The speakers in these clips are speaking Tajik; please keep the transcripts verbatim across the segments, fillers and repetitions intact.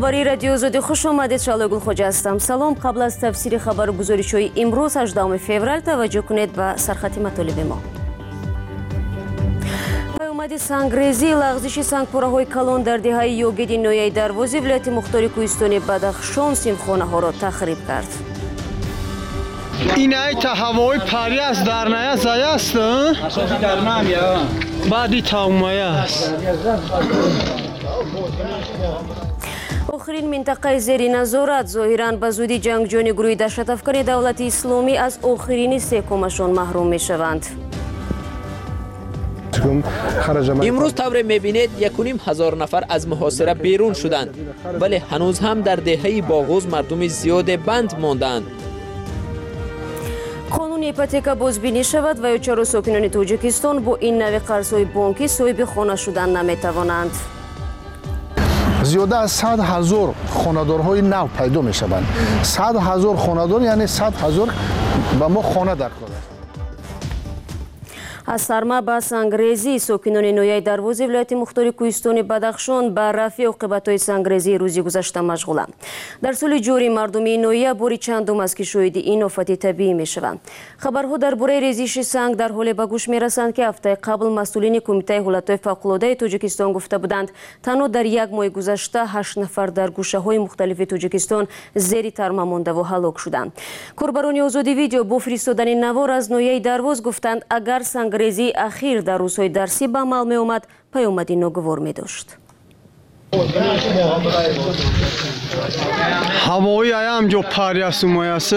خبری رادیو آزادی خوش آمدید. شعله گل خوجا هستم. سلام. قبل از تفسیر خبر و گزارش‌های امروز هجدهم فوریه توجه کنید به سرخط مطالب ما. پیامد سنگریزی لغزش سنگپاره‌های کلان در دهه یوگید نویای دروازه ولایت مختار کوهستانی بدخشان سیمخانه‌ها را تخریب کرد. این ای تا هوای پری است در نیا زای است بعدی تا اومایه است. آخرین منطقه زیر نظارت ظاهراً به زودی جنگجویان گروه دهشت افکن دولت اسلامی از آخرین سکومشان محروم می شوند. امروز طور میبینید یک و نیم هزار نفر از محاصره بیرون شدند، ولی هنوز هم در دهه باغوز مردم زیاد بند ماندند. قانون ایپاتیکا بازبینی شود و یا چرا ساکنان تاجیکستان با این نوع قرض‌های بانکی صاحب خانه شدن نمیتوانند؟ زیاده از صد هزار خانه‌دارهای نو پیدا می شوند. صد هزار خانه‌دار یعنی صد هزار به ما خانه در کار است. از سرما به سنگریزی ساکنان نویای دروازه ولایت مختار کوهستانی بدخشان به رفع عاقبت‌های سنگریزی روزی گذشته مشغولند. در سال جاری مردم نویه باری چندم است که شاهد این آفت طبیعی میشوند. خبرها درباره ریزش سنگ در حال به گوش میرسند که هفته قبل مسئولین کمیته حالت‌های فوق‌العاده تاجیکستان گفته بودند تنها در یک ماه گذشته هشت نفر در گوشه‌های مختلف تاجیکستان زیر ترمیم مانده و هلاک شدند. کاربران آزادی ویدیو با فرستادن نوار از نویای درواز گفتند اگر سنگ ریزی اخیر در روزهای درسی به عمل می آمد پیامدی ناگوار می داشت. هوایی ایم جو پری است اومایه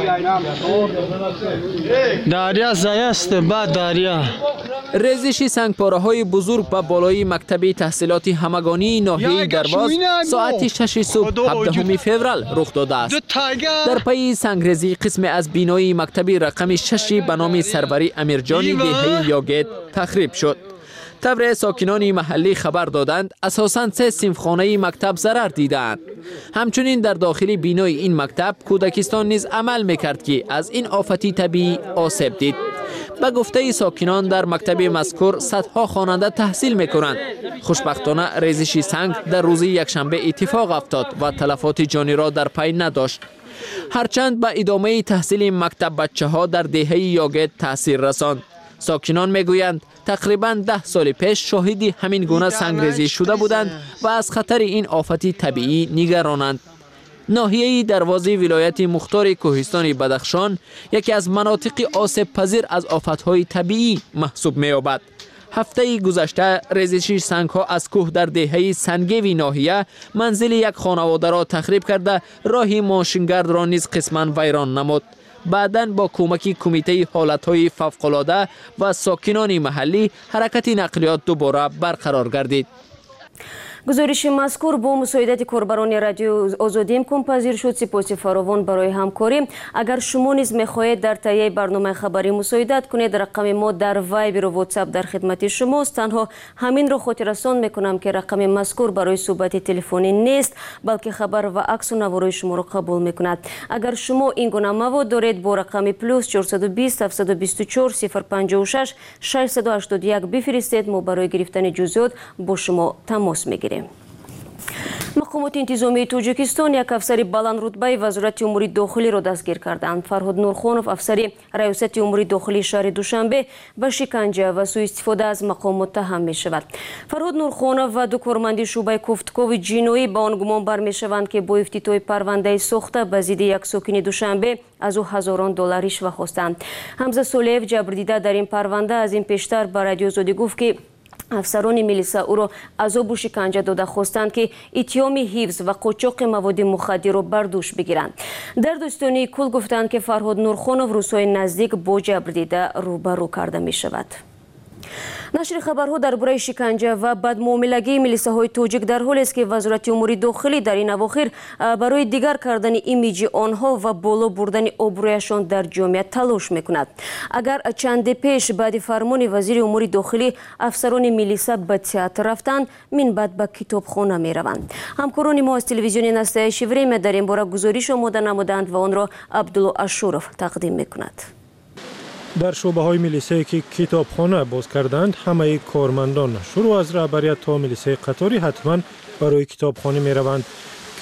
دریا زای است بعد دریا. ریزش سنگپاره‌های بزرگ به بالای مکتب تحصیلات همگانی ناحیه درواز ساعت شش صبح هفدهم فوریه رخ داده است. در پی سنگریزی قسم از بینای مکتب رقم شش به نام سروری امیرجانی دهه یوگید تخریب شد. طور ساکنان محلی خبر دادند اساساً سه صنفخانه مکتب ضرر دیدند. همچنین در داخل بینای این مکتب کودکستان نیز عمل میکرد که از این آفتی طبیعی آسیب دید. به گفته ساکنان در مکتب مذکور صدها خواننده تحصیل میکنند. خوشبختانه ریزش سنگ در روز یکشنبه اتفاق افتاد و تلفات جانی را در پی نداشت. هرچند به ادامه تحصیل مکتب بچه ها در دهه یوگید تاثیر رساند. ساکنان میگویند تقریباً ده سال پیش شاهدی همین گونه سنگریزی شده بودند و از خطر این آفتی طبیعی نگرانند. ناحیه دروازه ولایت مختار کوهستانی بدخشان یکی از مناطق آسیب پذیر از آفت‌های طبیعی محسوب می‌یابد. هفته گذشته ریزش سنگ‌ها از کوه در دهه سنگیوی ناحیه منزل یک خانواده را تخریب کرده راه ماشینگرد را نیز قسماً ویران نمود. بعداً با کمک کمیته حالت‌های فوق‌العاده و ساکنان محلی حرکت نقلیات دوباره برقرار گردید. گزارش مذکور با مساعدت کاربران رادیو آزادی امکان پذیر شد. سپاس فراوان برای همکاری. اگر شما نیز می‌خواهید در تهیه برنامه خبری مساعدت کنید رقم ما در وایبر و واتساپ در خدمت شماست. تنها همین را خاطررسان می‌کنم که رقم مذکور برای صحبت تلفنی نیست بلکه خبر و عکس و نوارای شما را قبول می‌کند. اگر شما این گونه مواد دارید با رقم پلاس چهارصد و بیست هفتصد و بیست و چهار صفر پنجاه و شش ششصد و هشتاد و یک بفرستید. ما برای گرفتن جزئیات با شما تماس می‌گیریم. مقامات انتظامی تاجیکستان یک افسر بلند رتبه وزارت امور داخلی را دستگیر کردند. فرهاد نورخانов افسر ریاست امور داخلی شهر دوشنبه به شکنجه و سوء استفاده از مقام متهم می شود. فرهاد نورخانov و دو کارمند شعبه کوفتکاوی جنایی به آن گمان برمی شوند که با افتتاح پرونده ساخته به ضد یک ساکن دوشنبه از او هزاران دلار رشوه خواستند. حمزه صالحیف جبردیده در این پرونده از این پیشتر به رادیو آزادی گفت که افسران میلیسا او را عذاب و شکنجه داده خواستند که اتهام حفظ و قاچاق مواد مخدر را بر دوش بگیرند. در دوستانی کل گفتند که فرهاد نورخانov روزهای نزدیک با جبردیده روبرو کرده می شود. نشر خبرها درباره شکنجه و بدمعاملگی میلیساهای تاجیک در حالی است که وزارت امور داخلی در این اواخر برای دیگر کردن ایمیج آنها و بالا بردن آبرویشان در جامعه تلاش میکند. اگر چند پیش بعد فرمان وزیر امور داخلی افسران میلیسا به تئاتر رفتند، من بعد به کتابخانه میروند. همکاران ما از تلویزیون نسته شیوریم در این باره گزارش آماده نمودند و آن را عبدالله اشورف تقدیم میکند. در شعبه های میلیسه که کتابخانه باز کردند، همه کارمندان شروع از رهبریت تا میلیسه قطاری حتما برای کتابخانه می روند.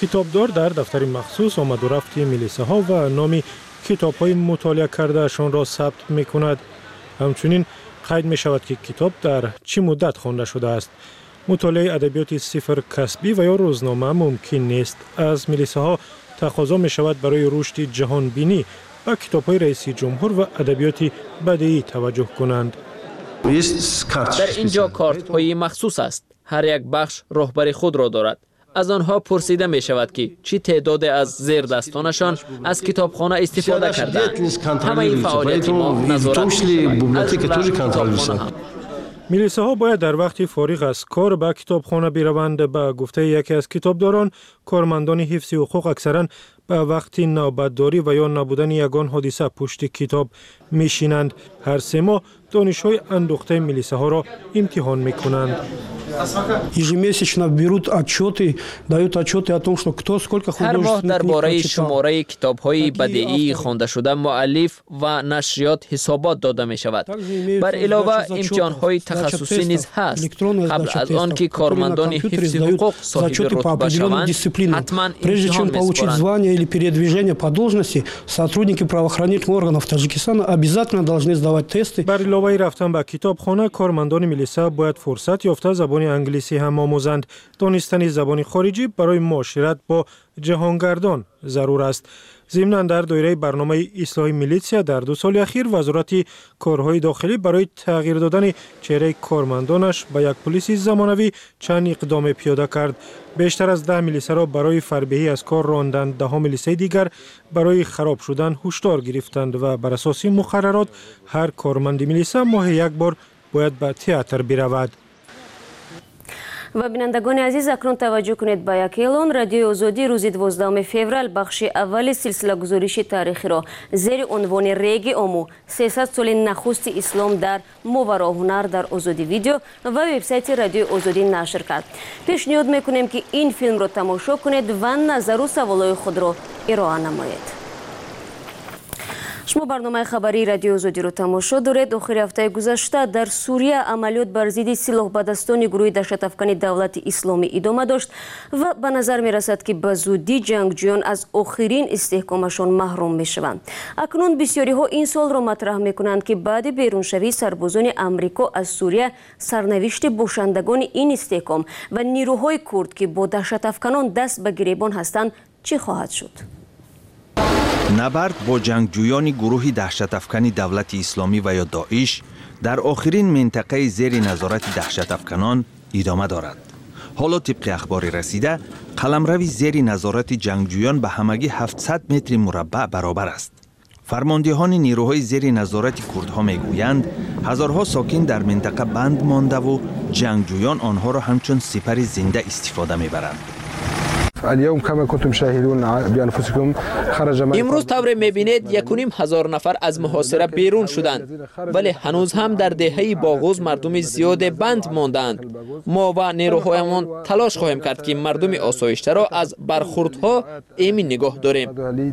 کتابدار در دفتر مخصوص آمد و رفت ملیسه ها و نام کتاب های مطالعه کرده شان را ثبت می کند. همچنین قید می شود که کتاب در چه مدت خوانده شده است. مطالعه ادبیات صفر کسبی و یا روزنامه ممکن نیست. از ملیسه ها تقاضا می شود برای رشد جهان بینی و کتاب های رئیس جمهور و ادبیات بدیعی توجه کنند. در اینجا کارت های مخصوص است. هر یک بخش رهبر خود را دارد. از آنها پرسیده می شود که چی تعداد از زیر دستانشان از کتابخانه استفاده کردند. همه فعالیت ما نظارت می شود. ملیسه ها باید در وقتی فارغ از کار به کتابخانه بروند. به گفته یکی از کتابداران، کارمندان حفظ حقوق اکثرا به وقتی نوبتداری و یا نبودن یگان حادثه پشت کتاب میشینند. هر سه ماه دانش‌های اندوخته ملیسه ها را امتحان میکنند. Ежемесячно берут отчеты, дают отчеты о том, что кто сколько هر ماه درباره شماره کتاب‌های بدیعی خوانده شده مؤلف و نشریات حسابات داده می شود. بر علاوه امتحان‌های تخصصی نیز هست. قبل از آن که کارمندان حفظ حقوق صاحب رتبه شوند، حتما امتحان می‌سپارند. звания или передвижения по должности, сотрудники правоохранительных органов Таджикистана обязательно должны сдавать тесты. بر علاوه رفتن به کتابخانه، کارمندان ملیسه باید فرصت یافته زبان انگلیسی هم آموزند. دانستن زبان خارجی برای معاشرت با جهانگردان ضرور است. ضمناً در دایره برنامه اصلاح میلیسیا در دو سال اخیر وزارت کارهای داخلی برای تغییر دادن چهره کارمندانش به یک پلیس زمانوی چند اقدام پیاده کرد. بیشتر از ده میلیسه را برای فربهی از کار راندند. ده میلیسه دیگر برای خراب شدن هشدار گرفتند و بر اساس مقررات هر کارمند میلیسه ماه یک بار باید به تئاتر برود. و بینندگان عزیز اکنون توجه کنید به یک اعلان. رادیوی آزادی روز دوازدهم فوریه بخش اول سلسله گزارش تاریخی را زیر عنوان ریگ آمو سیصد سال نخست اسلام در ماورا هنر در آزادی ویدیو و وبسایت رادیوی آزادی نشر کرد. پیشنهاد میکنیم که این فیلم را تماشا کنید و نظر و سوالای خود را ارائه نمایید. شما برنامه خبری رادیو آزادی رو تماشا دارید. آخر هفته گذشته در سوریه عملیات بر ضد سلاح بدستان گروه دهشت‌افکن دولت اسلامی ادامه داشت و به نظر می رسد که به زودی جنگجویان از آخرین استحکامشان محروم می شوند. اکنون بسیاری ها این سوال را مطرح می کنند که بعد بیرونشوی سربازان امریکا از سوریه سرنوشت باشندگان این استحکام و نیروهای کرد که با دهشت‌افکنان دست به گریبان هستند چی خواهد شد؟ نبرد با جنگجویان گروه دهشت‌افکن دولت اسلامی و یا داعش در آخرین منطقه زیر نظارت دهشت‌افکنان ادامه دارد. حالا طبق اخبار رسیده قلمرو زیر نظارت جنگجویان به همگی هفتصد متر مربع برابر است. فرماندهان نیروهای زیر نظارت کردها میگویند هزارها ساکن در منطقه بند مانده و جنگجویان آنها را همچون سپر زنده استفاده میبرند. امروز طور میبینید یک و نیم هزار نفر از محاصره بیرون شدند، ولی هنوز هم در دهه باغوز مردم زیاد بند ماندند. ما و نیروهایمان تلاش خواهیم کرد که مردم آسایشته را از برخوردها ایمن نگاه داریم.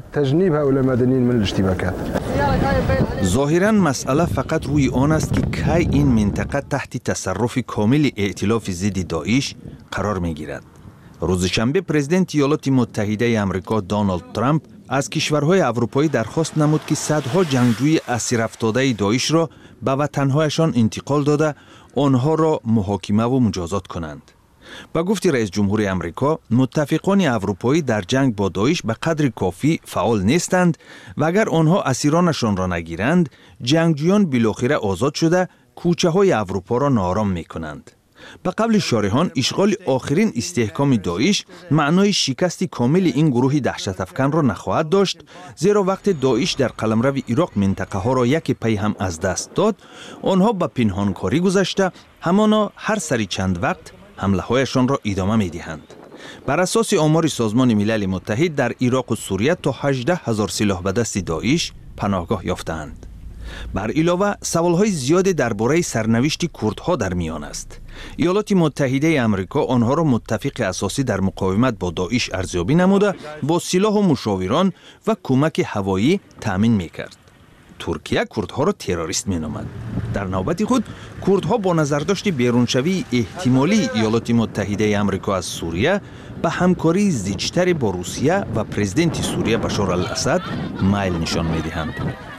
ظاهراً مسئله فقط روی آن است که کی این منطقه تحت تصرف کامل ائتلاف ضد داعش قرار میگیرد. روز شنبه پرزیدنت ایالات متحده آمریکا دونالد ترامپ از کشورهای اروپایی درخواست نمود که صدها جنگجوی اسیر افتاده داعش را به وطنهایشان انتقال داده آنها را محاکمه و مجازات کنند. با گفت رئیس جمهور آمریکا، متفقان اروپایی در جنگ با داعش به قدر کافی فعال نیستند و اگر آنها اسیرانشان را نگیرند، جنگجویان بالاخره آزاد شده کوچه های اروپا را ناآرام می کنند. به قبل شارحان اشغال آخرین استحکام داعش معنای شکست کامل این گروه دهشت‌افکن را نخواهد داشت، زیرا وقت داعش در قلمرو عراق منطقه ها را یک پی هم از دست داد، آنها به پنهانکاری گذشته همانا هر سری چند وقت حمله هایشان را ادامه می دهند. بر اساس آمار سازمان ملل متحد در عراق و سوریه تا هجده هزار سلاح به دست داعش پناهگاه یافتند. بر علاوه سوالهای زیادی درباره سرنوشت کردها در میان است. ایالات متحده آمریکا آنها را متفق اساسی در مقاومت با داعش ارزیابی نموده با سلاح و مشاوران و کمک هوایی تامین میکرد. ترکیه کردها را تروریست می‌نامد. در نوبت خود کردها با نظرداشت بیرونشوی احتمالی ایالات متحده آمریکا از سوریه به همکاری زیجتر با روسیه و پرزیدنت سوریه بشار الاسد میل نشان می‌دهند.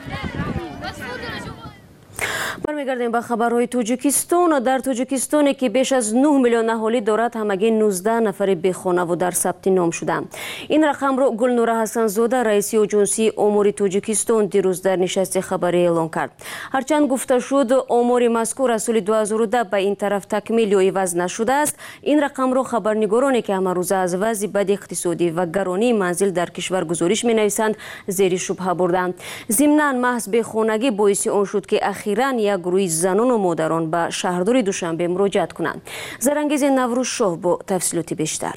برمیگردیم به خبرهای تاجیکستان. در تاجیکستان که بیش از نه میلیون اهالی دارد همگی نوزده نفر بیخانه و در ثبت نام شدند. این رقم را گلنوره حسن زاده رئیس اجنسی امور تاجیکستان دیروز در نشست خبری اعلام کرد. هرچند گفته شد آمار مذکور از سال دو هزار و ده به این طرف تکمیل یا عوض نشده است، این رقم را خبرنگارانی که همه روزه از وضع بد اقتصادی و گرانی منزل در کشور گزارش می‌نویسند زیر شبهه بردند. ضمناً محض بیخانگی باعث آن شد که اخیراً یک گروه زنان و مادران به شهردار دوشنبه مراجعت کنند. زرانگیز نوروز شاه با تفصیلات بیشتر.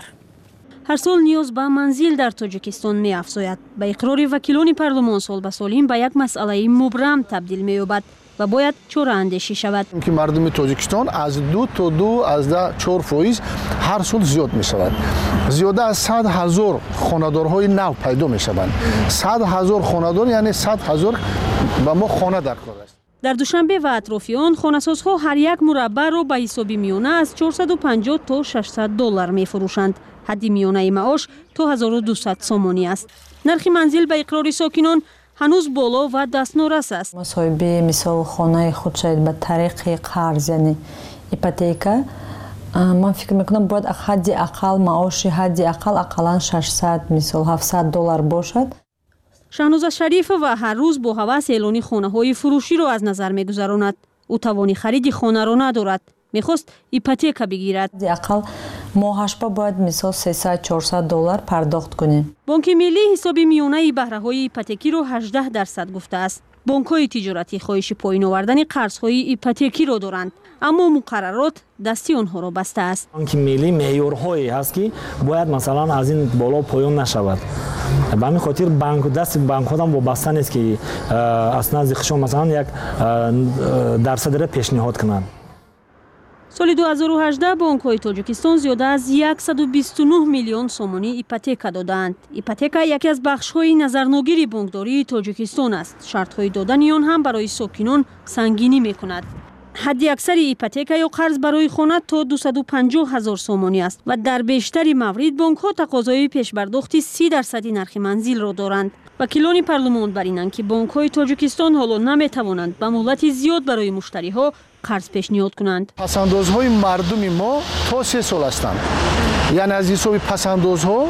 هر سال نیاز به منزل در تاجیکستان می افزاید. به اقرار وکیلان پارلمان سال به سال این به یک مسئله مبرم تبدیل می یابد و باید چاره اندیشی شود. که مردم تاجیکستان از دو تا دو از ده چهار فایز هر سال زیاد می شود. زیاده از صد هزار خانه‌دارهای نو پیدا می شوند. صد هزار خانه‌دار یعنی صد هزار به ما خانه در کار است. در دوشنبه و اطرافیان خانه‌سازها هر یک مربع را به حساب میانه از چهارصد و پنجاه تا ششصد دلار می فروشند. حد میانه معاش تا هزار و دویست سومانی است. نرخ منزل به اقرار ساکنان هنوز بالا و دستنورس است. مصاحبه مثال خانه خود شاید به طریق قرض یعنی ایپوتека من فکر میکنم باید حد اقل معاش حد اقل اقلا ششصد مثال هفتصد دلار باشد. شهناز شریف و هر روز با هوس اعلانی خانه‌های فروشی را از نظر می‌گذراند. او توانی خرید خانه را ندارد. می‌خواست ایپوتека بگیرد. اقل ماهش باید مثال سیصد چهارصد دلار پرداخت کنیم. بانک ملی حساب میانه بهره‌های ایپوتکی را هجده درصد گفته است. بانک‌های تجارتی خواهش پایین آوردن قرض‌های ایپوتکی را دارند، اما مقررات دستی آنها را بسته است. بانک ملی معیارهایی هست که باید مثلا از این بالا پایین نشود. به همین خاطر بانک دست بانک ها هم وابسته نیست که از نزد خشم مثلا یک درصد را پیشنهاد کنند. سال دو هزار و هجده بانک‌های تاجیکستان زیاده از صد و بیست و نه میلیون سومانی ایپوتека دادند. ایپوتeka یکی از بخش‌های نظرناگیر بانکداری تاجیکستان است. شرط‌های دادن آن هم برای ساکنان سنگینی می‌کند. حد اکثر ایپوتeka یا قرض برای خانه تا دویست و پنجاه هزار سومانی است و در بیشتر موارد بانک‌ها تقاضای پیشبرداخت سی درصدی نرخ منزل را دارند. وکیلان پارلمان بر اینند که بانک‌های تاجیکستان حالا نمی‌توانند به مهلت زیاد برای مشتری‌ها قرض پیشنهاد کنند. پسندازهای مردم ما تا سه سال هستند. یعنی از حساب پسندازها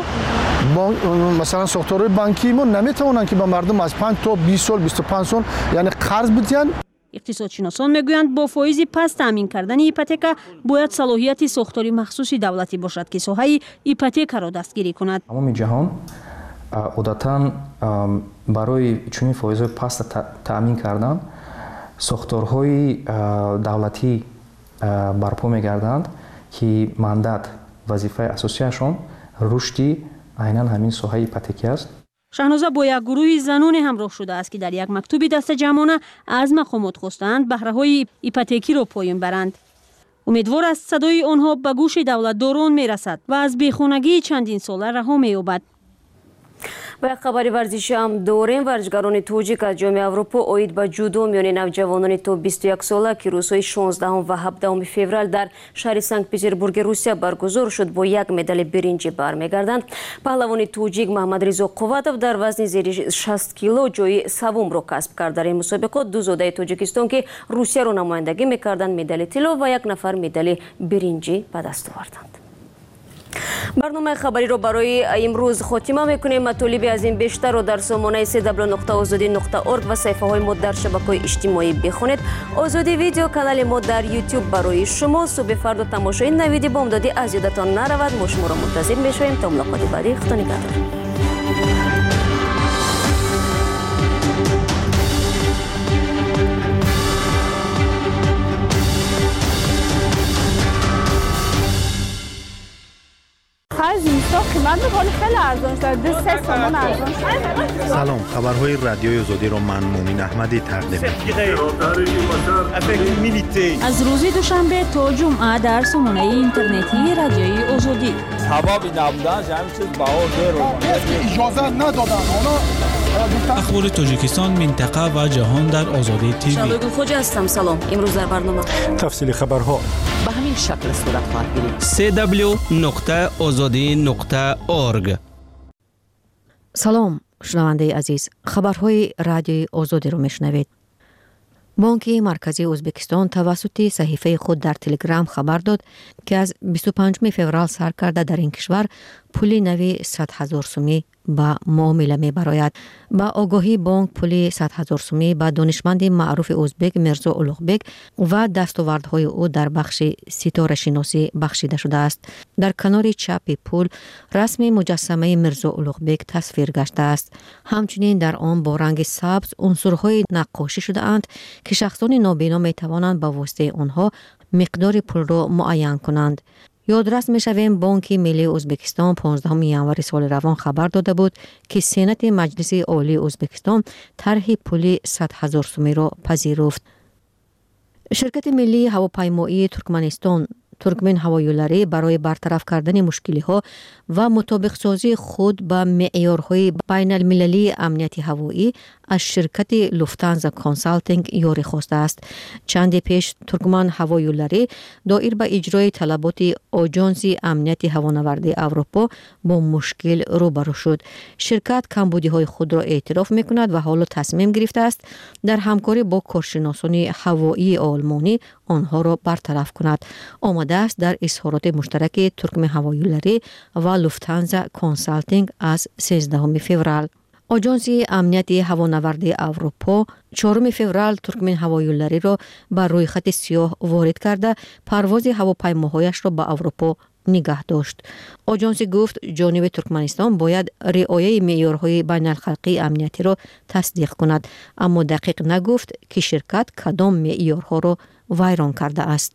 مثلا ساختارهای بانکی ما نمی‌توانند که به مردم از پنج تا بیست سال بیست و پنج سال یعنی قرض بدهند. اقتصادشناسان میگویند با فایز پس تامین کردن ایپوتeka باید صلاحیت ساختاری مخصوصی دولتی باشد که ساحه ایپوتeka را دستگیری کند. تمام جهان عادتاً برای چنین فایزهای پس تامین کردن ساختارهای دولتی برپا میگردند که ماندات وظیفه اساسیشان رشد عیناً همین ساحه ایپوتکی است. شهنازه با یک گروه زنان همراه شده است که در یک مکتوبی دست جمعانه از مقامات خواستند بهره‌های ایپوتکی را پایین برند. امیدوار است صدای آنها به گوش دولتداران میرسد و از بیخانگی چندین ساله رها می‌یابد. و یک خبری ورزشی هم داریم. ورزشکاران توجیک از جام اروپا اوید به جودو میان نوجوانان تا بیست و یک ساله که روزهای شانزدهم و هفدهم فوریه در شهر سنت پترزبورگ روسیه برگزار شد با یک مدال برنجی برمیگردند. پهلوان توجیک محمد رضا قوتов در وزن زیر شصت کیلو جای سوم را کسب کرد. در این مسابقات دو زاده تاجیکستان که روسیه را نمایندگی میکردند مدال طلا و یک نفر مدال برنجی به دست آوردند. برنامه خبری رو برای امروز خاتمه میکنیم. مطالب از این بیشتر رو در سامانه سی دبلیو نقطه آزادی نقطه اورگ و صفحه های ما در شبکه‌های اجتماعی بخونید. آزادی ویدیو کانال ما در یوتیوب برای شما. صبح فردا تماشای نویدی بامدادی از یادتان نرود. ما شما را منتظر میشویم تا ملاقات بعدی. خدا نگهدار. سلام، خبرهای رادیوی آزادی را من مومن احمدی تقدیم می‌کنم. از روز دوشنبه تا جمعه در سامانه اینترنتی رادیوی آزادی. سبب نبودن همین چیز باور رو اجازه ندادن. اخبار تاجیکستان، منطقه و جهان در آزادی تیوی. شادو خوجا هستم. سلام. امروز در برنامه تفصیل خبرها به همین شکل صورت خواهد گرفت. سی دبلیو نقطه آزادی نقطه اورگ. سلام شنونده عزیز، خبرهای رادیوی آزادی رو میشنوید. بانک مرکزی ازبکستان توسط صحیفه خود در تلگرام خبر داد که از بیست و پنجم فوریه سر کرده در این کشور پول نوی صد هزار سومی با معامله می براید. با آگاهی بانک پول صد هزار سومی با دانشمند معروف ازبک میرزا اولوغبک و دستاوردهای او در بخش ستاره شناسی بخشیده شده است. در کنار چپ پول رسم مجسمه میرزا اولوغبک تصویر گشته است. همچنین در آن با رنگ سبز عنصرهای نقاشی شده اند که شخصان نابینا می توانند با واسطه آنها مقدار پول را معین کنند. یادرس می شویم بانک ملی ازبکستان پانزدهم ژانویه سال روان خبر داده بود که سنت مجلس عالی ازبکستان طرح پول صد هزار سومی را پذیرفت. شرکت ملی هواپیمایی ترکمنستان ترکمن هوایولری برای برطرف کردن مشکلی ها و مطابق سازی خود با معیارهای بین المللی امنیت هوایی از شرکت لوفتانزا کنسالتینگ یاری خواسته است. چند پیش ترکمن هوایولری دایر به اجرای طلبات آژانس امنیت هوانوردی اروپا با مشکل روبرو شد. شرکت کمبودی های خود را اعتراف میکند و حالا تصمیم گرفته است در همکاری با کارشناسان هوایی آلمانی آنها را برطرف کند. آمده است در اظهارات مشترک ترکمن هوایولری و لوفتانزا کنسالتینگ از سیزدهم فوریه. آژانس امنیت هوانوردی اروپا چهارم فوریه ترکمن هوایولری را بر روی خط سیاه وارد کرده پرواز هواپیماهایش را به اروپا نگه داشت. آژانس گفت جانب ترکمنستان باید رعایت معیارهای بین الخلقی امنیتی را تصدیق کند، اما دقیق نگفت که شرکت کدام معیارها را ویران کرده است.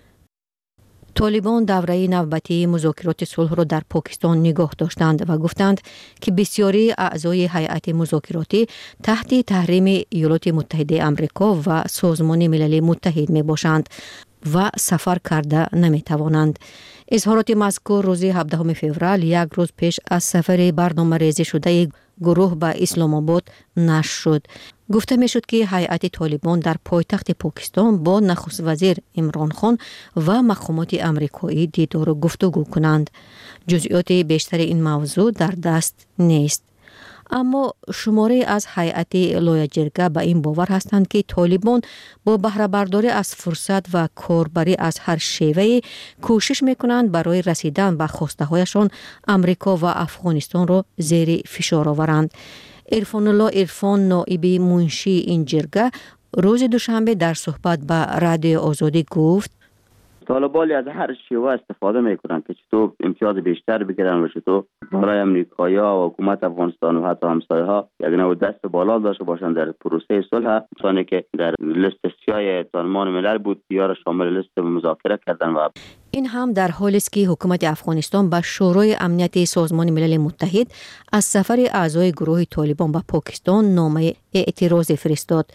طالبان دوره نوبتی مذاکرات صلح را در پاکستان نگاه داشتند و گفتند که بسیاری اعضای هیئت مذاکراتی تحت تحریم ایالات متحده آمریکا و سازمان ملل متحد می باشند و سفر کرده نمی توانند. اظهارات مذکور روز هفدهم فوریه یک روز پیش از سفر برنامه ریزی شده گروه به اسلام آباد نشر شد. گفته می شد که هیئت طالبان در پایتخت پاکستان با نخست وزیر عمران خان و مقامات آمریکایی دیدار و گفتگو کنند. جزئیات بیشتر این موضوع در دست نیست. اما شماره از هیئت لایجرگه به این باور هستند که طالبان با بهره برداری از فرصت و کاربری از هر شیوه کوشش میکنند برای رسیدن به خواسته هایشان آمریکا و افغانستان را زیر فشار آورند. عرفان الله عرفان نائب منشی این جرگه روز دوشنبه در صحبت به رادیو آزادی گفت طالبان از هر شیوه استفاده میکنن که چطور امتیاز بیشتر بگیرن و چطور برای امریکایی‌ها و حکومت افغانستان و حتی همسایه‌ها یک نوع دست بالا داشته باشند در پروسه صلح. کسانی که در لیست سیاه سازمان ملل بود دیار شامل لیست مذاکره کردن و این هم در حالی است که حکومت افغانستان به شورای امنیت سازمان ملل متحد از سفر اعضای گروه طالبان به پاکستان نامه اعتراض فرستاد.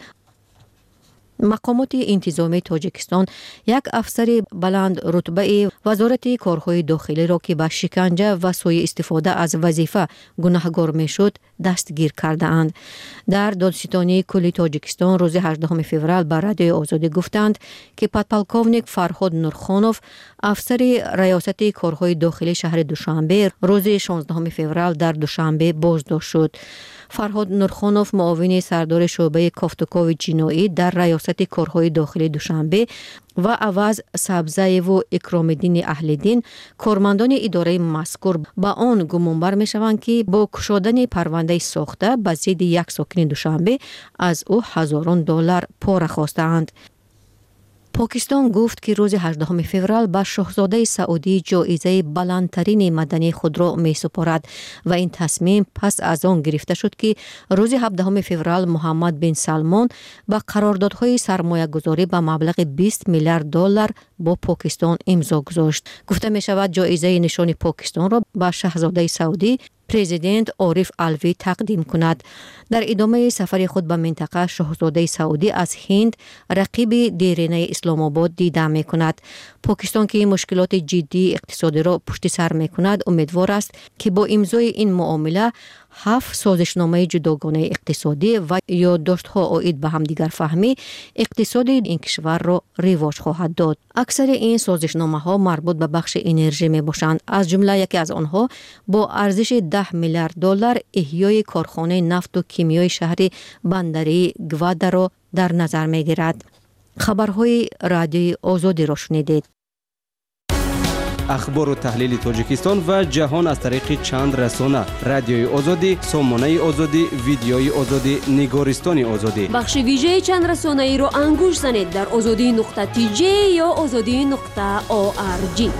مقامات انتظامی تاجیکستان یک افسر بلند رتبه وزارت کارهای داخلی را که به شکنجه و سوء استفاده از وظیفه گناهکار میشد دستگیر کرده اند. در دادستانی کلی تاجیکستان روز هجدهم فوریه به رادیو آزادی گفتند که پادپالکوونیک فرهاد نورخانوف افسر ریاست کارهای داخلی شهر دوشنبه روز شانزدهم فوریه در دوشنبه بازداشت شد. فرهاد نورخانوف معاون سردار شعبه کافتوکاو جنایی در ریاست کارهای داخلی دوشنبه و عوض سبزه و اکرام الدین اهل‌دین کارمندان اداره مذکور با آن گمانبر می شوند که با کشادن پرونده ساخته به ضد یک ساکن دوشنبه از او هزاران دلار پاره خواستند. پاکستان گفت که روز هجدهم فوریه به شاهزاده سعودی جایزه بلندترین مدنی خود را می سپارد و این تصمیم پس از آن گرفته شد که روز هفدهم فوریه محمد بن سلمان با قراردادهای سرمایه گذاری به مبلغ بیست میلیارد دلار با پاکستان امضا گذاشت. گفته می شود جایزه نشان پاکستان را به شاهزاده سعودی پرزیدنت عارف علوی تقدیم کند. در ادامه سفر خود به منطقه شاهزاده سعودی از هند رقیب دیرینه اسلام آباد دیده می کند. پاکستان که مشکلات جدی اقتصادی را پشت سر می کند امیدوار است که با امضای این معامله هفت سازشنامه جداگانه اقتصادی و یادداشت‌ها اوید به همدیگر فهمی اقتصاد این کشور را رواج خواهد داد. اکثر این سازشنامه‌ها مربوط به بخش انرژی میباشند. از جمله یکی از آنها با ارزش ده میلیارد دلار احیای کارخانه نفت و کیمیای شهر بندری گوادا را در نظر میگیرد. خبرهای رادیوی آزادی را شنیدید. اخبار و تحلیل تاجیکستان و جهان از طریق چند رسانه: رادیوی آزادی، سامانه آزادی، ویدیوی آزادی، نگارستان آزادی. بخش ویژه چند رسانه ای را انگوش زنید در آزادی نقطه تی جی یا آزادی نقطه او آر جی.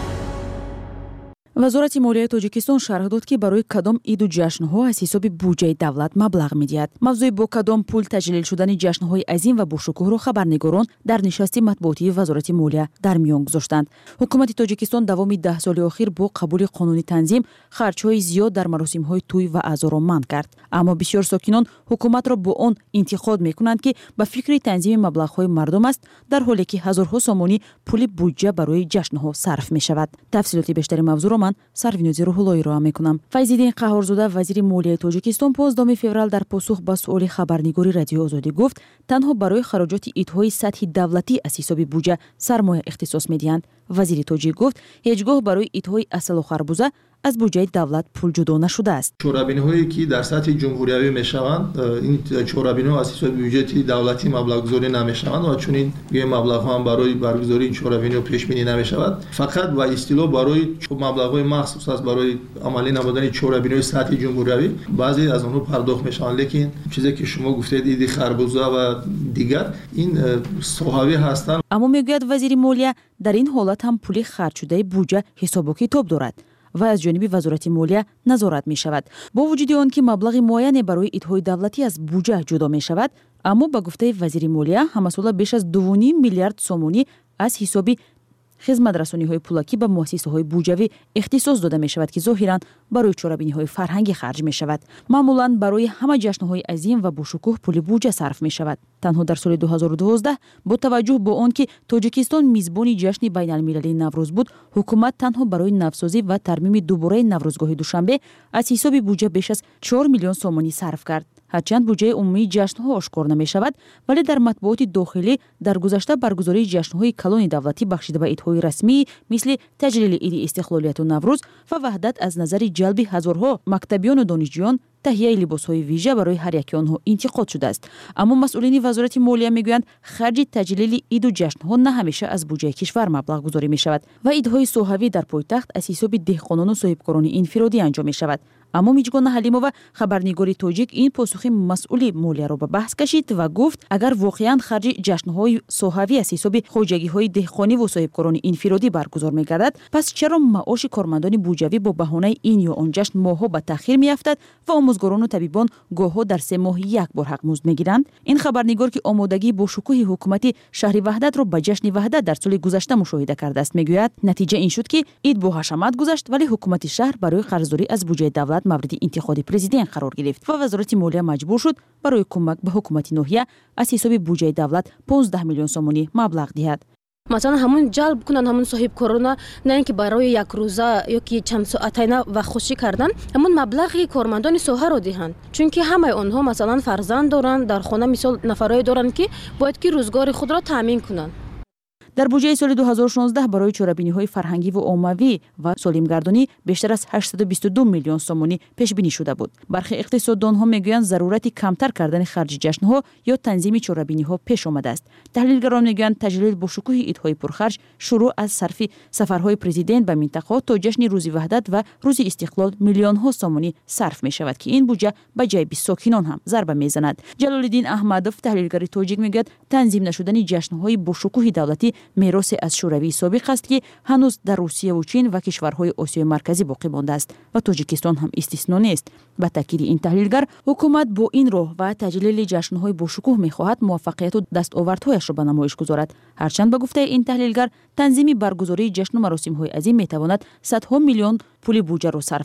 вазорати молияи тоҷикистон шарҳ дод ки барои кадом иду ҷашнҳо аз ҳисоби буҷаи давлат маблағ медиҳад. мавзӯи бо кадом пул таҷлил шудани ҷашнҳои азим ва бошукӯҳро хабарнигорон дар нишасти матбуотии вазорати молия дар миён гузоштанд. ҳукумати тоҷикистон давоми даҳ соли охир бо қабули қонуни танзим харҷҳои зиёд дар маросимҳои тӯй ва аъзоро манъ кард. аммо бисёр сокинон ҳукуматро бо он интиқод мекунанд ки ба фикри танзими маблағҳои мардум аст, дар ҳоле ки ҳазорҳо сомонӣ пули буҷа барои ҷашнҳо сарф мешавад. тафсилоти бештари мавзӯъро ман сарвинози рӯҳуллоҳӣ роа мекунам. файзиддин қаҳорзода, вазири молияи тоҷикистон, понздаҳуми феврал дар посух ба суоли хабарнигори радиои озодӣ гуфт, танҳо барои хароҷоти идҳои сатҳи давлатӣ аз ҳисоби буҷа сармоя ихтисос медиҳанд. вазири тоҷик гуфт, ҳеҷ гоҳ барои идҳои асалу харбуза аз буҷаи давлат пул ҷудо нашудааст. чорабиниҳое ки дар сатҳи ҷумҳуриявӣ мешаванд, ин чорабиниҳо аз ҳисоби бюҷети давлатӣ маблағгузорӣ намешаванд ва чунин маблағҳо ҳам барои баргузории чорабиниҳо пешбинӣ намешавад. фақат ба истилоҳ барои маблағҳои махсус аст барои амалӣ намудани чорабиниҳои сатҳи ҷумҳуриявӣ баъзе аз онҳо пардохт мешаванд. лекин чизе ки шумо гуфтед иди харбуза ва дигар ин соҳавӣ ҳастанд. аммо мегӯяд вазири молия дар ин ҳолат ҳам пули харҷшудаи буҷа ҳисобу китоб дорад ва аз ҷониби вазорати молия назорат мешавад. бо вуҷуди он ки маблағи муайяне барои идҳои давлатӣ аз буҷа ҷудо мешавад, аммо ба гуфтаи вазири молия ҳамасола беш аз ду ним миллиард сомонӣ аз ҳисоби хизматрасониҳои пулакӣ ба муассисаҳои буҷавӣ ихтисос дода мешавад ки зоҳиран барои чорабиниҳои фарҳангӣ харҷ мешавад. маъмулан барои ҳама ҷашнҳои азим ва бошукӯҳ пули буҷа сарф мешавад. танҳо дар соли ду ҳазору дувоздаҳ бо таваҷҷӯҳ бо он ки тоҷикистон мизбони ҷашни байналмилалии наврӯз буд, ҳукумат танҳо барои навсозӣ ва тармими дубораи наврӯзгоҳи душанбе аз ҳисоби буҷа беш аз чор миллион сомонӣ сарф кард. ҳарчанд буҷаи умумии ҷашнҳо ошкор намешавад, вале дар матбуоти дохилӣ дар гузашта баргузории ҷашнҳои калони давлатӣ бахшида ба идҳои расмӣ мисли таҷлили иди истиқлолияту наврӯз ва ваҳдат аз назари ҷалби ҳазорҳо мактабиёну донишҷӯён таҳияи либосҳои вижа барои ҳар яки онҳо интиқод шудааст. аммо масъулини вазорати молия мегӯянд харҷи таҷлили иду ҷашнҳо на ҳамеша аз буҷаи кишвар маблағ гузорӣ мешавад ва идҳои соҳавӣ дар пойтахт аз ҳисоби деҳқонону соҳибкорони инфиродӣ анҷом мешавад. аммо миҷгона ҳалимова, хабарнигори тоҷик, ин посухи масъули молияро ба баҳс кашид ва гуфт, агар воқеан харҷи ҷашнҳои соҳавӣ аз ҳисоби хоҷагиҳои деҳқониву соҳибкорони инфиродӣ баргузор мегардад, пас чаро маоши кормандони буҷавӣ бо баҳонаи ин ё он ҷашн моҳҳо ба таъхир меафтад ва омӯзгорону табибон гоҳҳо дар се моҳ як бор ҳақмузд мегиранд? ин хабарнигор ки омодагии бошукӯҳи ҳукумати шаҳри ваҳдатро ба ҷашни ваҳдат дар соли гузашта мушоҳида кардааст, мегӯяд, натиҷа ин шуд ки ид бо ҳашамат гузашт, вале ҳукумати шаҳр барои қарздорӣ аз буҷаи давлат мавриди интиқоди президент қарор гирифт ва вазорати молия маҷбур шуд барои кӯмак ба ҳукумати ноҳия аз ҳисоби буҷаи давлат понздаҳ миллион сомонӣ маблағ диҳад. مثلا همون جلب کنن همون صاحب کرونا، نه اینکه برای یک روزه یا که چند ساعتینه وقت خوشی کردن، همون مبلغی کارمندان ساحه رو دهند، چون که همه آنها مثلا فرزند دارن، در خانه مثال نفرای دارن که باید که روزگار خود را تامین کنن. дар буҷаи соли ду ҳазору шонздаҳ барои чорабиниҳои фарҳангиву оммавӣ ва солимгардонӣ бештар аз ҳаштсаду бисту ду миллион сомонӣ пешбинӣ шуда буд. бархи иқтисоддонҳо мегӯянд зарурати камтар кардани харҷи ҷашнҳо ё танзими чорабиниҳо пеш омадааст. таҳлилгарон мегӯянд таҷлил бо шукӯҳи идҳои пурхарҷ шурӯъ аз сарфи сафарҳои президент ба минтақаҳо то ҷашни рӯзи ваҳдат ва рӯзи истиқлол миллионҳо сомонӣ сарф мешавад ки ин буҷа ба ҷайби сокинон ҳам зарба мезанад. ҷалолиддин аҳмадов, таҳлилгари тоҷик, мегӯяд танзим нашудани ҷашнҳои бо шукӯҳи давлатӣ меросе аз шӯравии собиқ аст ки ҳанӯз дар русияву чин ва кишварҳои осиёи марказӣ боқӣ мондааст ва тоҷикистон ҳам истисно нест. ба таъкиди ин таҳлилгар, ҳукумат бо ин роҳ ва таҷлили ҷашнҳои бошукӯҳ мехоҳад муваффақияту дастовардҳояшро ба намоиш гузорад. ҳарчанд ба гуфтаи ин таҳлилгар, танзими баргузории ҷашну маросимҳои азим метавонад садҳо миллион пули буҷаро сарфа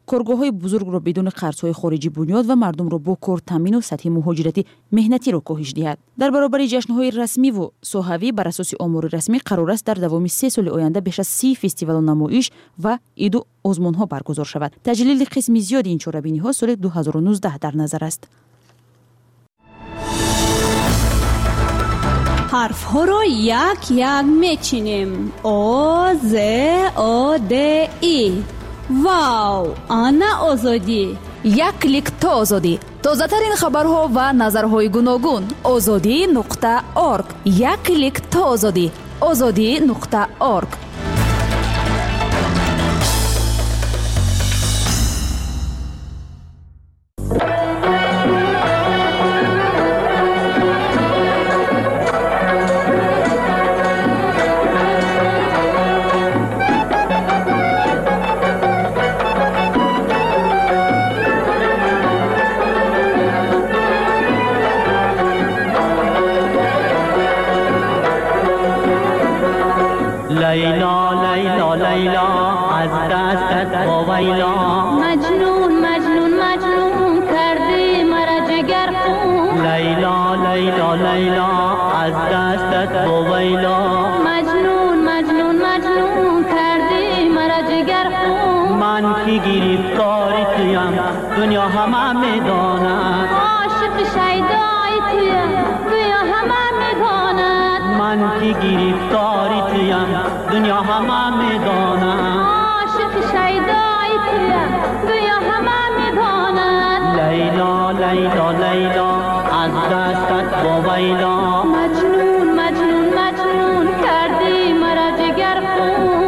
کارگاه‌های بزرگ را بدون قرض‌های خارجی بنیاد و مردم را با کار تامین و سطح مهاجرتی مهنتی را کاهش دهد. در برابر جشن‌های رسمی و ساحوی بر اساس آمار رسمی قرار است در دوام سه سال آینده بیش از سی فستیوال و نمایش و عید و آزمون‌ها برگزار شود. تجلیل قسمی زیاد این چهاربینی‌ها سال دو هزار و نوزده در نظر است. حرف ها را یک یک میچینیم. او ز او د ای. واو، آنا آزادی. یک کلیک تا آزادی. تازه ترین خبرها و نظرهای گوناگون. آزادی نقطه اورگ. یک کلیک تا آزادی. آزادی نقطه اورگ. لیلا لیلا لیلا از دستت باویلا مجنون مجنون مجنون کردی مرا جگر خون لیلا لیلا لیلا از دستت باویلا مجنون مجنون مجنون کردی مرا جگر خون من که گرفتاری تویم دنیا همه میداند عاشق شیدای تویم دنیا همه میداند من که گرفتاری تویم دنیا همه میداند عاشق شیدای تویم دنیا همه میداند لیلا لیلا لیلا از دستت باویلا مجنون مجنون مجنون کردی مرا جگر خون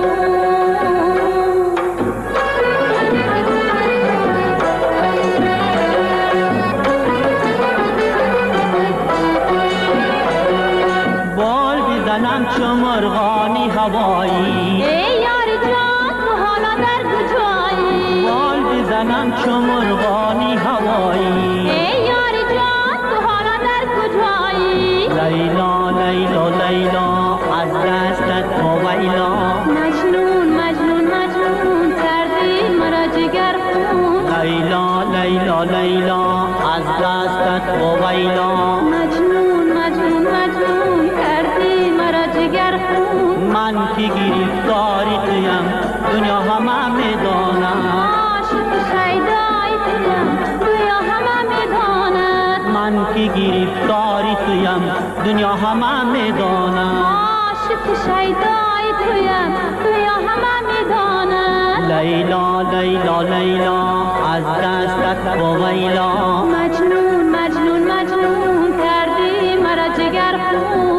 بال بزنم چو مرغانی هوایی ای یار جان تو حالا در کجایی بال بزنم چو مرغانی هوایی ای یار جان تو حالا در کجایی لیلا لیلا لیلا از دستت باویلا مجنون مجنون مجنون کردی مرا جگر خون لیلا لیلا لیلا از دستت باویلا مجنون مجنون مجنون کردی مرا جگر خون من که گرفتاری تویم دنیا همه میداند عاشق شیدای تویم دنیا همه میداند من که گرفتاری تویم دنیا همه میداند عاشق شیدای تویم دنیا همه میداند لیلا لیلا لیلا از دستت باویلا مجنون مجنون مجنون کردی مرا جگر خون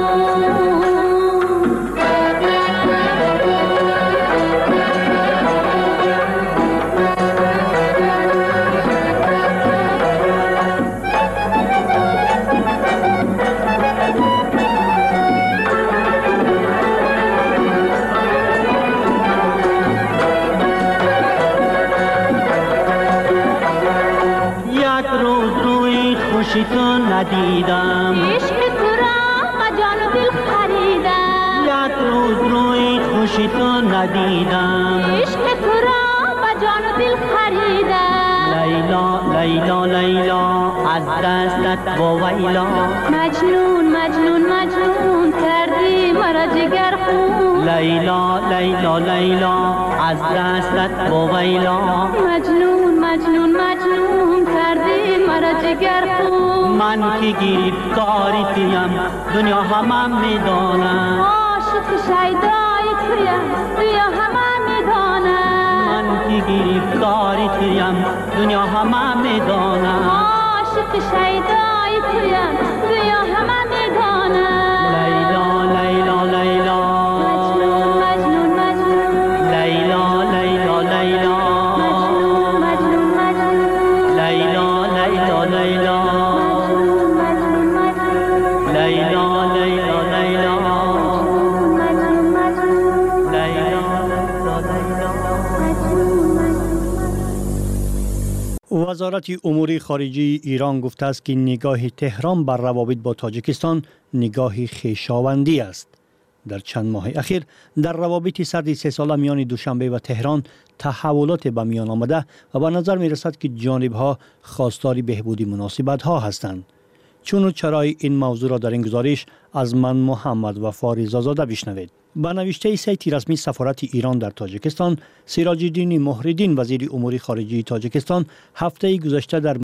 خوشی تو ندیدم عشق تو را با جان و دل خریدم یک روز روی خوشی تو ندیدم عشق تو را با جان و دل خریدم لیلا لیلا لیلا از دستت باویلا مجنون مجنون مجنون کردی مرا جگر خون لیلا لیلا لیلا از دستت باویلا مجنون مجنون مجنون کردی مرا جگر خون من که گرفتاری تویم دنیا همه میداند عاشق شیدای تویم دنیا همه میداند من که گرفتاری تویم دنیا همه میداند عاشق شیدای تویم دنیا همه میداند لیلا لیلا لیلا مجنون مجنون مجنون لیلا لیلا لیلا مجنون مجنون لیلا لیلا لیلا وزارت امور خارجه ایران گفته است که نگاه تهران بر روابط با تاجیکستان نگاه خویشاوندی است. در چند ماه اخیر در روابط سرد سه ساله میان دوشنبه و تهران تحولات به میان آمده و به نظر می رسد که جانبها خواستار بهبود مناسبت ها هستند. چون و چرای این موضوع را در این گزارش از من محمد وفا رضازاده بشنوید. با نوشته سایت رسمی سفارت ایران در تاجیکستان، سراج الدین محردین وزیر امور خارجه تاجیکستان هفته گذشته در